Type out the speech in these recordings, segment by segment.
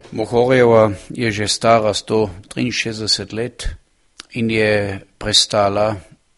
Mohorjeva je že stara 163 let in je prestala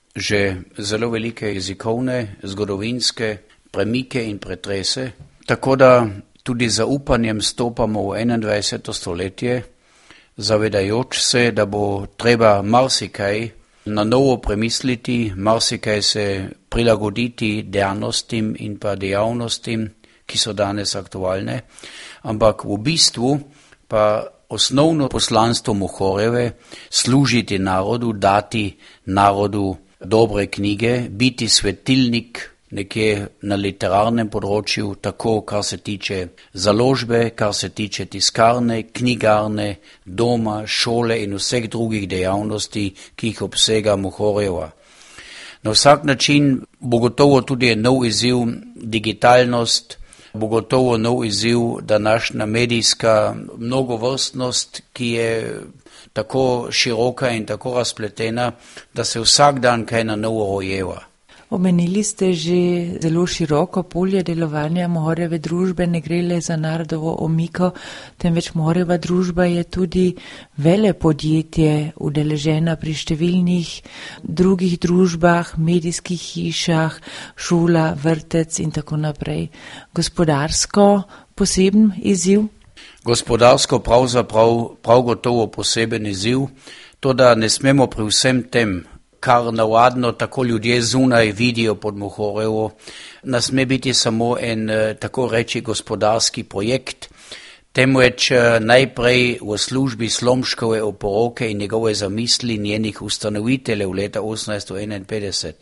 že zelo velike jezikovne, zgodovinske premike in pretrese, tako da tudi zaupanjem stopamo v 21. stoletje, zavedajoč se, da bo treba marsikaj na novo premisliti, marsikaj se prilagoditi dejavnostim in pa dejavnostim, ki so danes aktualne, ampak v bistvu pa osnovno poslanstvo Mohorjeve služiti narodu, dati narodu dobre knjige, biti svetilnik nekje na literarnem področju, tako kar se tiče založbe, kar se tiče tiskarne, knjigarne, doma, šole in vseh drugih dejavnosti, ki jih obsega Mohorjeva. Na vsak način bo gotovo tudi nov izziv digitalnost, bo gotovo nov izziv današnja medijska mnogovrstnost, ki je tako široka in tako razpletena, da se vsak dan kaj na novo rojeva. Omenili ste že zelo široko polje delovanja Mohorjeve družbe, ne gre le za narodovo omiko, temveč Mohorjeva družba je tudi velepodjetje, udeležena pri številnih drugih družbah, medijskih hišah, šola, vrtec in tako naprej. Gospodarsko poseben izziv? Gospodarsko prav gotovo poseben izziv, to da ne smemo pri vsem tem, kar navadno tako ljudje zunaj vidijo pod Mohorjevo, ne sme biti samo en tako reči gospodarski projekt, temveč najprej v službi Slomškove oporoke in njegove zamisli njenih ustanoviteljev leta 1851.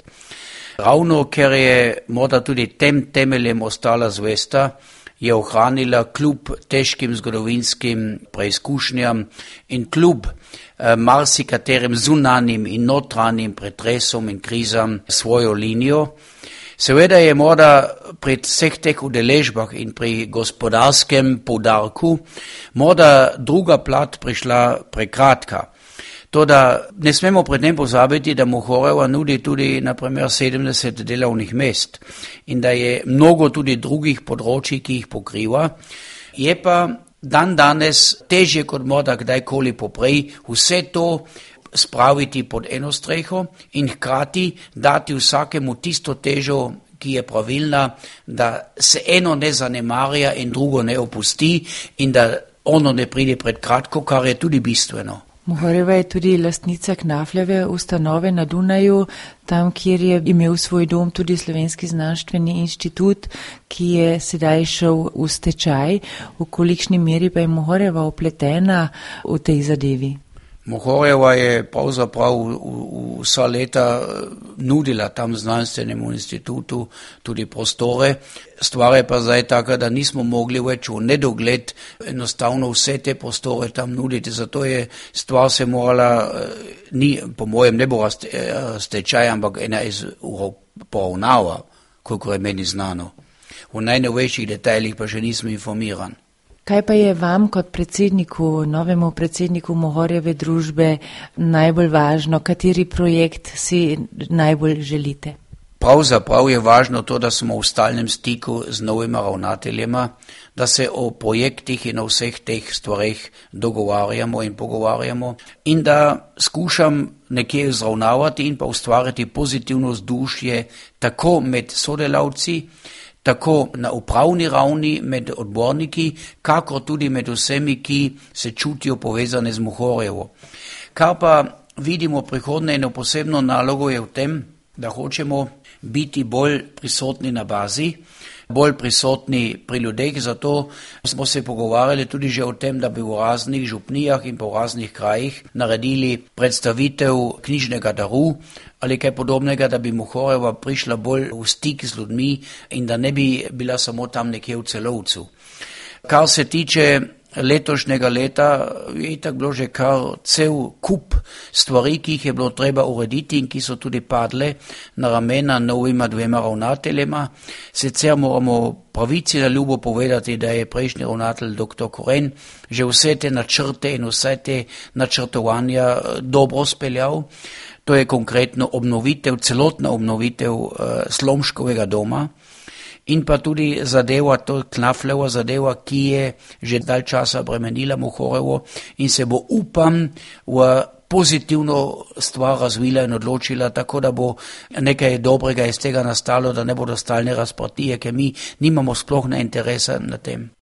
Ravno ker je morda tudi tem temeljem ostala zvesta, je ohranila kljub težkim zgodovinskim preizkušnjam in kljub marsikaterim zunanjim in notranjim pretresom in krizam svojo linijo. Seveda je morda pri vseh teh udeležbah in pri gospodarskem poudarku morda druga plat prišla prekratka. Toda ne smemo pred tem pozabiti, da Mohorjeva nudi tudi naprimer 70 delovnih mest in da je mnogo tudi drugih področij, ki jih pokriva. Je pa dan danes težje kot morda kdajkoli poprej vse to spraviti pod eno streho in hkrati dati vsakemu tisto težo, ki je pravilna, da se eno ne zanemarja in drugo ne opusti in da ono ne pride pred kratko, kar je tudi bistveno. Mohorjeva je tudi lastnica Knafljeve ustanove na Dunaju, tam, kjer je imel svoj dom tudi Slovenski znanstveni inštitut, ki je sedaj šel v stečaj. V kolikšni meri pa je Mohorjeva upletena v tej zadevi? Mohorjeva je pravzaprav vsa leta nudila tam znanstvenemu institutu tudi prostore. Stvar je pa zdaj taka, da nismo mogli več v nedogled enostavno vse te prostore tam nuditi. Zato je stvar se morala, po mojem ne bo stečaj, ampak ena iz poravnava, koliko je meni znano. V najnovejših detaljih pa še nisem informiran. Kaj pa je vam kot predsedniku, novemu predsedniku Mohorjeve družbe najbolj važno? Kateri projekt si najbolj želite? Pravzaprav je važno to, da smo v stalnem stiku z novima ravnateljema, da se o projektih in o vseh teh stvareh dogovarjamo in pogovarjamo in da skušam nekje zravnavati in pa ustvariti pozitivno vzdušje tako med sodelavci, tako na upravni ravni med odborniki, kakor tudi med vsemi, ki se čutijo povezane z Mohorjevo. Kar pa vidimo prihodne eno posebno nalogo je v tem, da hočemo biti bolj prisotni na bazi, bolj prisotni pri ljudeh, zato smo se pogovarjali tudi že o tem, da bi v raznih župnijah in po raznih krajih naredili predstavitev knjižnega daru ali kaj podobnega, da bi Mohorjeva prišla bolj v stik z ljudmi in da ne bi bila samo tam nekje v Celovcu. Kar se tiče letošnjega leta, je itak bilo že kar cel kup stvari, ki jih je bilo treba urediti in ki so tudi padle na ramena novima dvema ravnateljema. Sicer moramo pravici na ljubo povedati, da je prejšnji ravnatelj dr. Koren že vse te načrte in vse te načrtovanja dobro speljal. To je konkretno obnovitev, celotna obnovitev Slomškovega doma. In pa tudi zadeva, to Knafleva zadeva, ki je že dalj časa bremenila Muhorevo in se bo, upam, v pozitivno stvar razvila in odločila, tako da bo nekaj dobrega iz tega nastalo, da ne bodo stalne razprtije, ker mi nimamo sploh na interesa na tem.